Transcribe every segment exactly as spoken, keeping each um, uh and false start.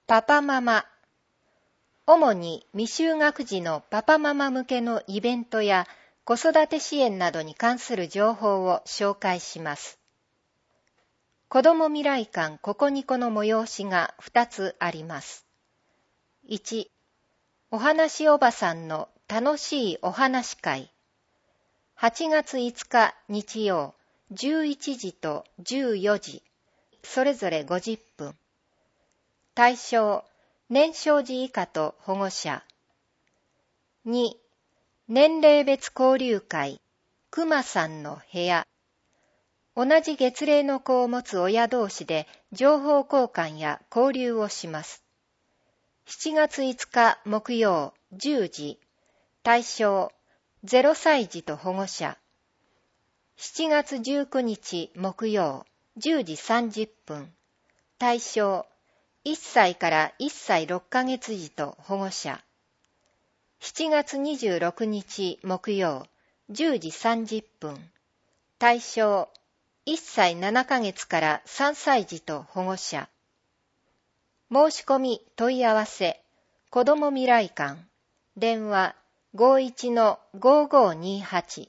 パパママ。主に未就学児のパパママ向けのイベントや子育て支援などに関する情報を紹介します。子ども未来館ココニコの催しがふたつあります。いち、お話おばさんの楽しいお話会。はちがついつか日曜、じゅういちじとじゅうよじ、それぞれごじゅっぷん。対象、年少児以下と保護者。に、年齢別交流会、くまさんの部屋。同じ月齢の子を持つ親同士で情報交換や交流をします。しちがついつか木曜じゅうじ、対象ゼロさい児と保護者。しちがつじゅうくにち木曜じゅうじさんじゅっぷん、対象いっさいからいっさいろっかげつ児と保護者。しちがつにじゅうろくにち木曜じゅうじさんじゅっぷん、対象いっさいななかげつからさんさい児と保護者。申し込み問い合わせ、子ども未来館、電話 ごいちのごーごーにーはち。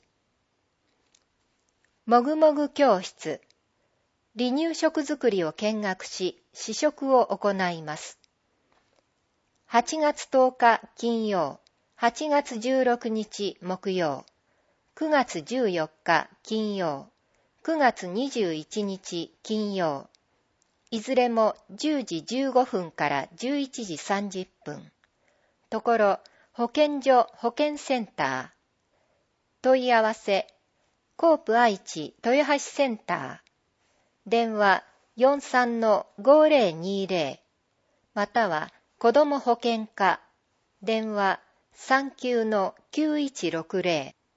もぐもぐ教室、離乳食作りを見学し、試食を行います。はちがつとおか金曜、はちがつじゅうろくにち木曜、くがつじゅうよっか金曜、くがつにじゅういちにち金曜、いずれもじゅうじじゅうごふんからじゅういちじさんじゅっぷん。ところ、保健所保健センター。問い合わせ、コープ愛知豊橋センター。電話 よんさんのごーぜろにーぜろ。または、子ども保健課。電話 さんきゅうのきゅういちろくぜろ。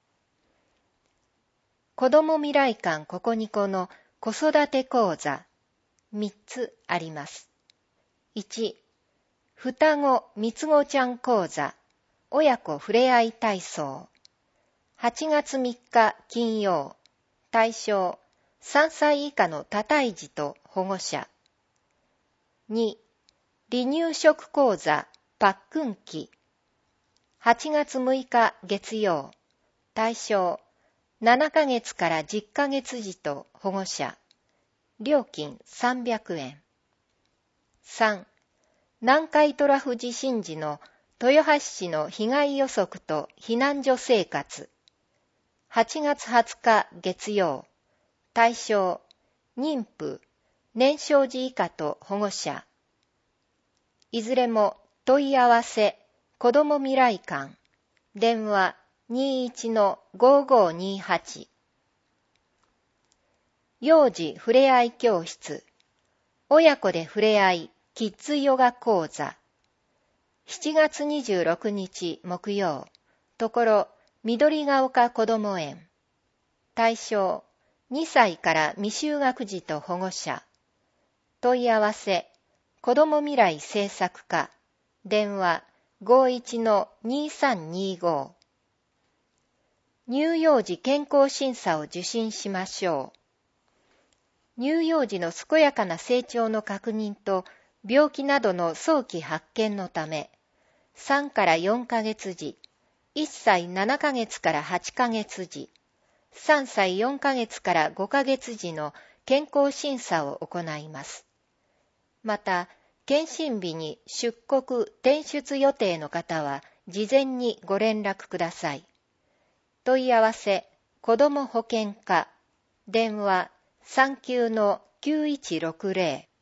子ども未来館ココニコの子育て講座みっつあります。いち、双子みつごちゃん講座親子ふれあい体操。はちがつみっか金曜、対象さんさい以下の多胎児と保護者。に、離乳食講座パックン期。はちがつむいか月曜、対象ななかげつからじゅっかげつ児と保護者。料金さんびゃくえん。さん、南海トラフ地震時の豊橋市の被害予測と避難所生活。はちがつはつか月曜、対象妊婦、年少児以下と保護者。いずれも問い合わせ、子ども未来館、電話 にいちのごーごーにーはち。幼児ふれあい教室、親子でふれあいキッズヨガ講座。しちがつにじゅうろくにち木曜、ところ緑が丘こども園。対象にさいから未就学児と保護者。問い合わせ、子ども未来政策課、電話 ごいちのにーさんにーご。乳幼児健康審査を受診しましょう。乳幼児の健やかな成長の確認と病気などの早期発見のため、さんからよんかげつ児、いっさいななかげつからはちかげつ児、さんさいよんかげつからごかげつ児の健康審査を行います。また、検診日に出国・転出予定の方は事前にご連絡ください。問い合わせ、子ども保健課、電話さんきゅうのきゅういちろくぜろ。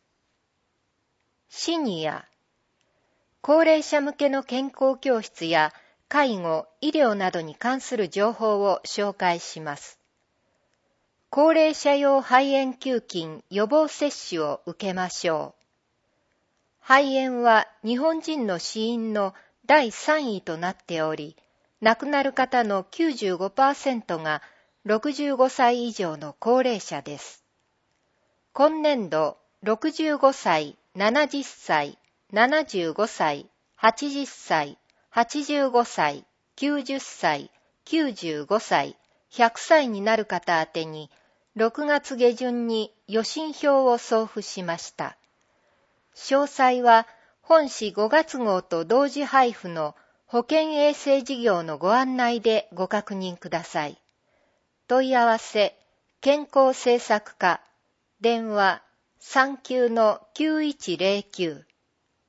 シニア、高齢者向けの健康教室や介護・医療などに関する情報を紹介します。高齢者用肺炎球菌予防接種を受けましょう。肺炎は日本人の死因のだいさんいとなっており、亡くなる方の きゅうじゅうごパーセント がろくじゅうごさい以上の高齢者です。今年度、ろくじゅうごさい、ななじゅっさい、ななじゅうごさい、はちじゅっさい、はちじゅうごさい、きゅうじゅっさい、きゅうじゅうごさい、ひゃくさいになる方宛てに、ろくがつげじゅんに予診票を送付しました。 詳細は本誌ごがつ号と同時配布の保健衛生事業のご案内でご確認ください。問い合わせ、健康政策課、電話 さんきゅうのきゅういちゼロきゅう。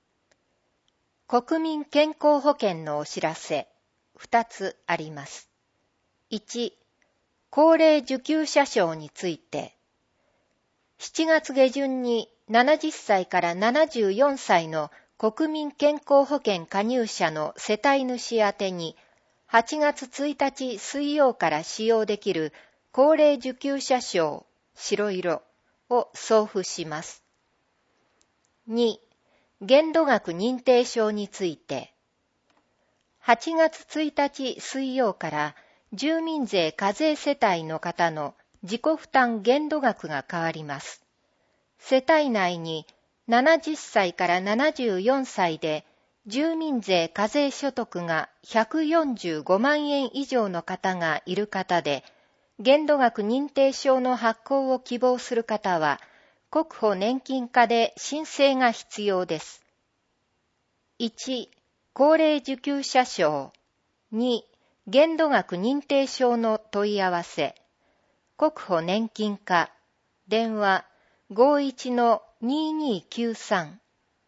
国民健康保険のお知らせ、ふたつあります。いち、高齢受給者証について、しちがつ下旬にななじゅっさいからななじゅうよんさいの国民健康保険加入者の世帯主宛てにはちがつついたち水曜から使用できる高齢受給者証白色を送付します。に、限度額認定証について、はちがつついたち水曜から住民税課税世帯の方の自己負担限度額が変わります。世帯内にななじゅっさいからななじゅうよんさいで住民税課税所得がひゃくよんじゅうごまんえん以上の方がいる方で、限度額認定証の発行を希望する方は、国保年金課で申請が必要です。いち、高齢受給者証。に、限度額認定証の問い合わせ。国保年金課、電話 ごいちのににきゅうさん。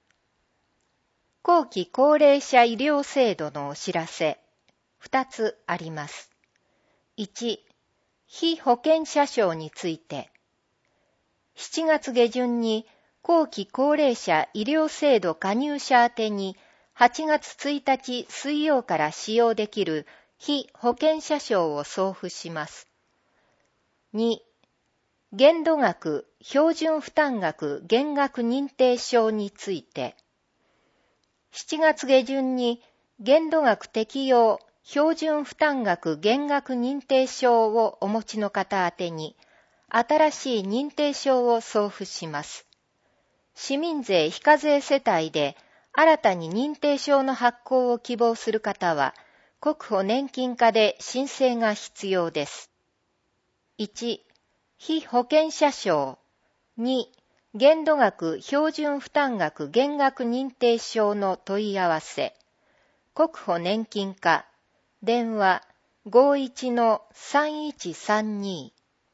後期高齢者医療制度のお知らせ、ふたつあります。いち、被保険者証について、しちがつ下旬に後期高齢者医療制度加入者宛てにはちがつついたち水曜から使用できる被保険者証を送付します。に、限度額標準負担額減額認定証について、しちがつ下旬に限度額適用標準負担額減額認定証をお持ちの方宛てに新しい認定証を送付します。市民税非課税世帯で新たに認定証の発行を希望する方は、国保年金課で申請が必要です。いち、被保険者証。に、限度額標準負担額減額認定証の問い合わせ。国保年金課、電話 ごいちのさんいちさんに。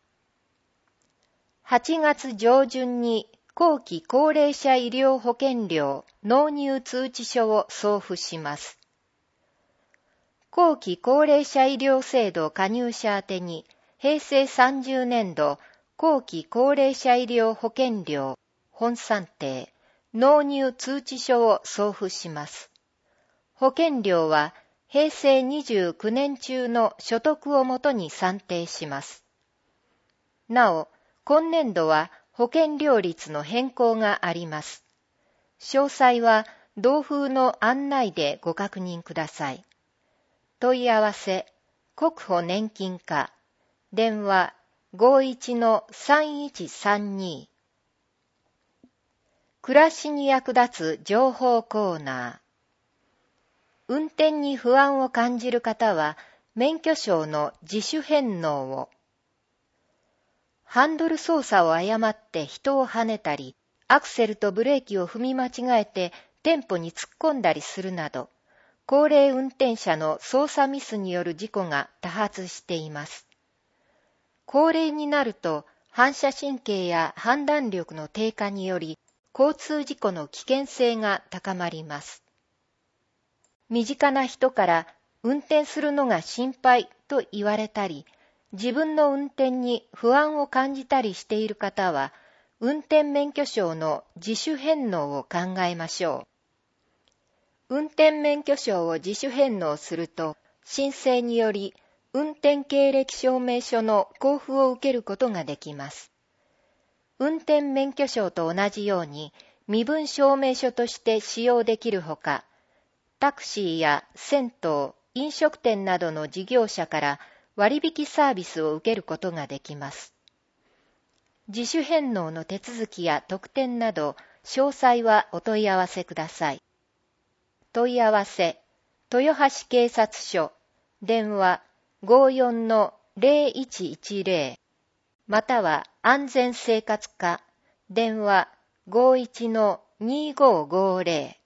はちがつ上旬に後期高齢者医療保険料納入通知書を送付します。後期高齢者医療制度加入者宛てにへいせいさんじゅうねんど後期高齢者医療保険料本算定納入通知書を送付します。保険料はへいせいにじゅうきゅうねん中の所得をもとに算定します。なお、今年度は保険料率の変更があります。詳細は同封の案内でご確認ください。問い合わせ、国保年金課、電話 ごいちのさんいちさんに。暮らしに役立つ情報コーナー。運転に不安を感じる方は、免許証の自主返納を。ハンドル操作を誤って人を跳ねたり、アクセルとブレーキを踏み間違えて店舗に突っ込んだりするなど、高齢運転者の操作ミスによる事故が多発しています。高齢になると反射神経や判断力の低下により、交通事故の危険性が高まります。身近な人から運転するのが心配と言われたり、自分の運転に不安を感じたりしている方は、運転免許証の自主返納を考えましょう。運転免許証を自主返納すると、申請により運転経歴証明書の交付を受けることができます。運転免許証と同じように身分証明書として使用できるほか、タクシーや銭湯、飲食店などの事業者から割引サービスを受けることができます。自主返納の手続きや特典など、詳細はお問い合わせください。問い合わせ、豊橋警察署、電話 ごよんのゼロいちいちゼロ、または安全生活課、電話 ごいちのにーごーごーぜろ